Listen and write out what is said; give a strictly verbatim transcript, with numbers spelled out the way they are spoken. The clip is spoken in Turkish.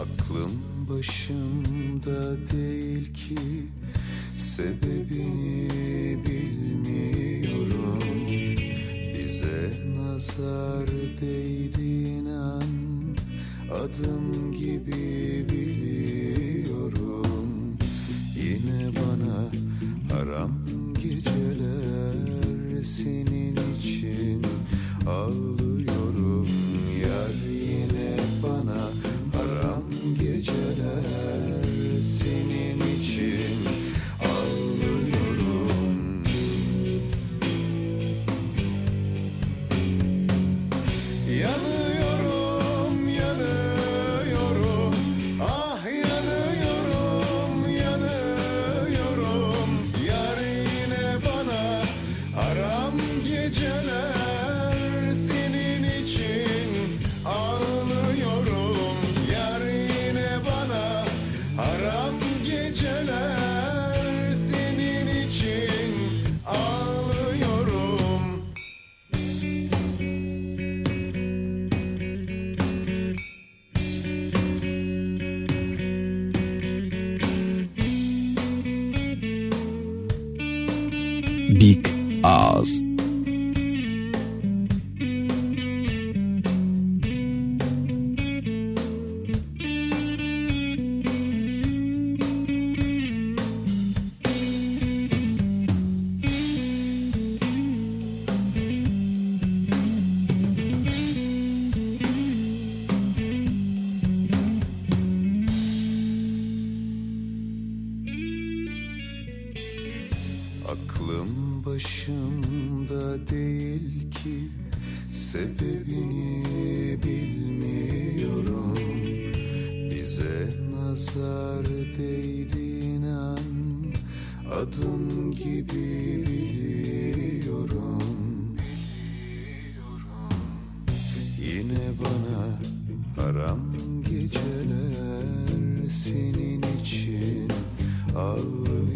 Aklım başımda değil ki, sebebini bilmiyorum. Bize nazar değdi inan, adım gibi biliyorum. Yine bana haram geceler, senin için ağlıyorum. Yar yine bana haram geceler, senin için ağlıyorum. Yanıyorum, yanıyorum, ah yanıyorum, yanıyorum. Yar yine bana haram geceler, senin için ağlıyorum. Yar yine bana haram geceler, senin için ağlıyorum. Big Ağız. Aklım başımda değil ki, sebebini bilmiyorum. Bize nazar değdi inan, adım gibi biliyorum. Yine bana haram geceler, senin için ağlıyorum.